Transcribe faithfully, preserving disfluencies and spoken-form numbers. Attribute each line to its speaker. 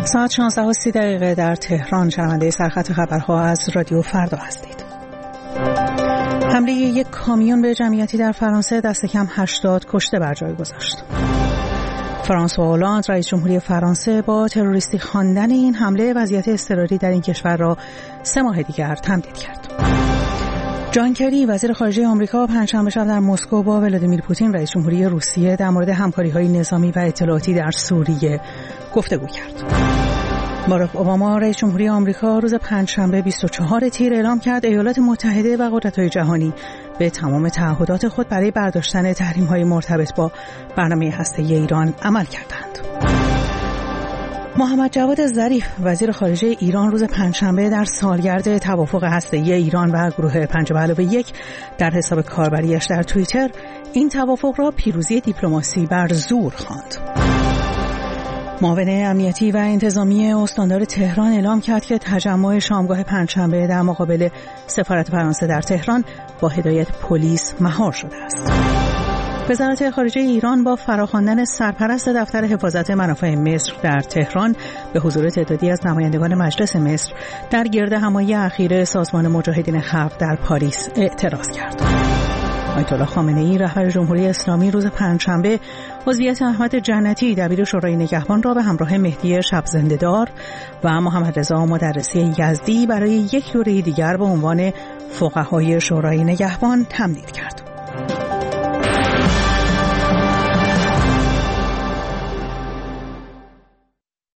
Speaker 1: ساعت شانزده و سی دقیقه در تهران. شنونده سرخط خبرها از رادیو فردا هستید. حمله یک کامیون به جمعیتی در فرانسه دست کم هشتاد کشته بر جای گذاشت. فرانسوا هولند رئیس جمهوری فرانسه با تروریستی خواندن این حمله وضعیت اضطراری در این کشور را سه ماه دیگر تمدید کرد. جان کری وزیر خارجه آمریکا پنجشنبه شب در مسکو با ولادیمیر پوتین رئیس جمهوری روسیه در مورد همکاری‌های نظامی و اطلاعاتی در سوریه گفتگو کرد. باراک اوباما رئیس جمهوری آمریکا روز پنجشنبه بیست و چهارم تیر اعلام کرد ایالات متحده و قدرت‌های جهانی به تمام تعهدات خود برای برداشتن تحریم‌های مرتبط با برنامه هسته‌ای ایران عمل کردند. محمد جواد ظریف وزیر خارجه ایران روز پنجشنبه در سالگرد توافق هسته‌ای ایران و گروه پنج به علاوه یک در حساب کاربریش در توییتر این توافق را پیروزی دیپلماسی بر زور خواند. معاون امنیتی و انتظامی استاندار تهران اعلام کرد که تجمع شامگاه پنجشنبه در مقابل سفارت فرانسه در تهران با هدایت پلیس مهار شده است. وزارت خارجه ایران با فراخواندن سرپرست دفتر حفاظت منافع مصر در تهران به حضور تعدادی از نمایندگان مجلس مصر در گرد همایی اخیر سازمان مجاهدین خلق در پاریس اعتراض کرد. آیت الله خامنه‌ای رهبر جمهوری اسلامی روز پنجشنبه عضویت احمد جنتی دبیر شورای نگهبان را به همراه مهدی شبزنده‌دار و محمد رضا مدرسی یزدی برای یک دوره دیگر به عنوان فقهای شورای نگهبان تمدید کرد.